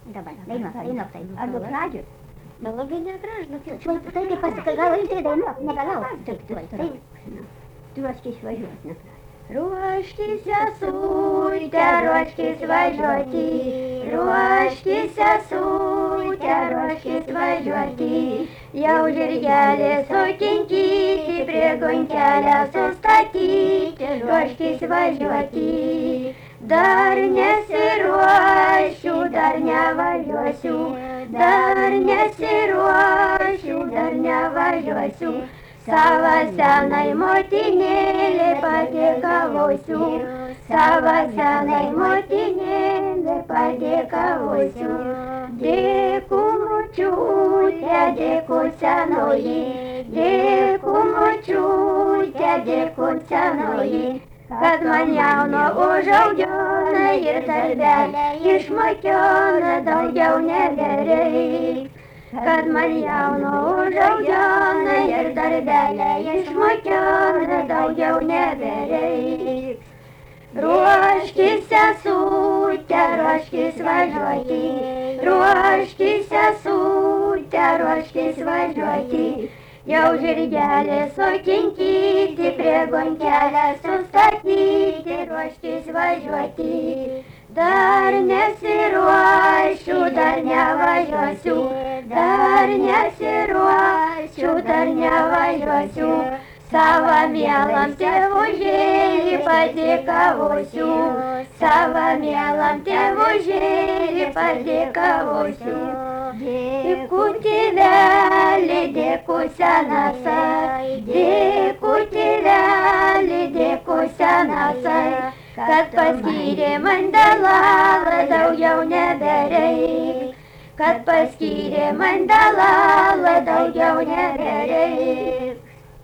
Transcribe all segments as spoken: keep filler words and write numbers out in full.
Dabar, dainuok, dainuok, tai. Ar nuo pradžių? Bet labai negražu. Tuoj, tai kaip pasikalbėjau, tai dainuok, nebelauk. Taip, tuoj, tuoj. Tu ruoškis važiuoti, ne? Ruoškis sesute, ruoškis važiuoti, ruoškis sesute, ruoškis važiuoti, jau žirgelį sukinkyti, prie gonkelę sustatyti, ruoškis važiuoti. Dar nesiruošiu, dar nevažiuosiu, dar nesiruošiu, dar nevažiuosiu. Savo senai motinėlė padėkavosiu, savo senai motinėlė padėkavosiu. Dėkui močiute, dėkui senoji, dėkui močiute, dėkui senoji, kad man jauno užaugina ir darbelę išmokina, daugiau nebereiks. Kad man jauno užaugina ir darbelę išmokina, daugiau nebereiks. Ruoškis sesute, ruoškis važiuoti, ruoškis sesute, ruoškis važiuoti. Jau žirgelį sukinkyti, prie gonkelę sustatyti, ruoškis važiuoti. Dar nesiruošiu, dar nevažiuosiu, dar nesiruošiu, dar nevažiuosiu. Savo mielam tėvužėlį padėkavosiu, savo mielam tėvužėlį padėkavosiu. Dėkui tėvelį, dėkui senasai, dėkui tėvelį, dėkui senasai, kad paskyrė man dalalą, daugiau nebereiks. Kad paskyrė man dalalą, daugiau nebereiks.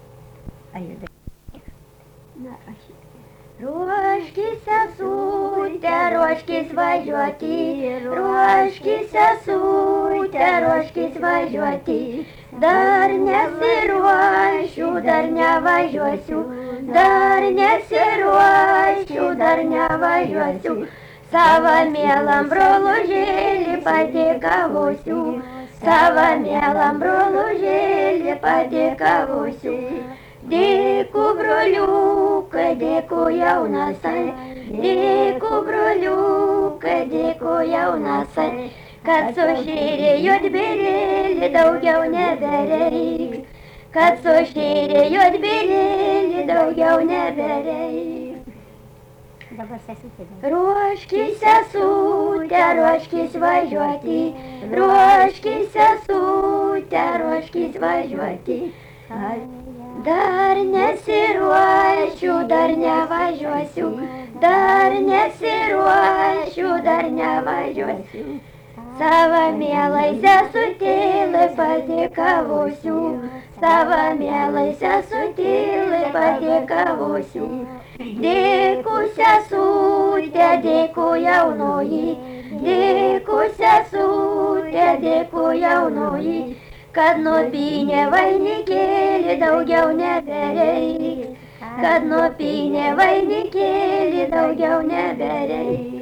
Ruoškis sesute, ruoškis važiuoti, ruoškis sesute, ruoškis važiuoti. Dar nesiruošiu, dar nevažiuosiu, dar nesiruošiu, dar nevažiuosiu. Savo mielam brolužėlį padėkavosiu, savo mielam brolužėlį padėkavosiu. Dėkui broliukai, dėkui jaunasai, dėkui broliukai, dėkui jaunasai, kad sušėrė juodbėrėlį, daugiau nebereiks. Kad sušėrė juodbėrėlį, daugiau nebereiks. Dabar sesutė. Ruoškis sesute, ruoškis važiuoti, ruoškis sesute, ruoškis važiuoti. Dar nesiruošiu, dar nevažiuosiu, dar nesiruošiu, dar nevažiuosiu. Savo mielai sesutėlai padėkavosiu, savo mielai sesutėlai padėkavosiu. Dėkui sesutė, dėkui jaunoji, dėkui sesutė, dėkui jaunoji, kad nupynė vainikėlį, daugiau nebereiks. Kad nupynė vainikėlį, daugiau nebereiks.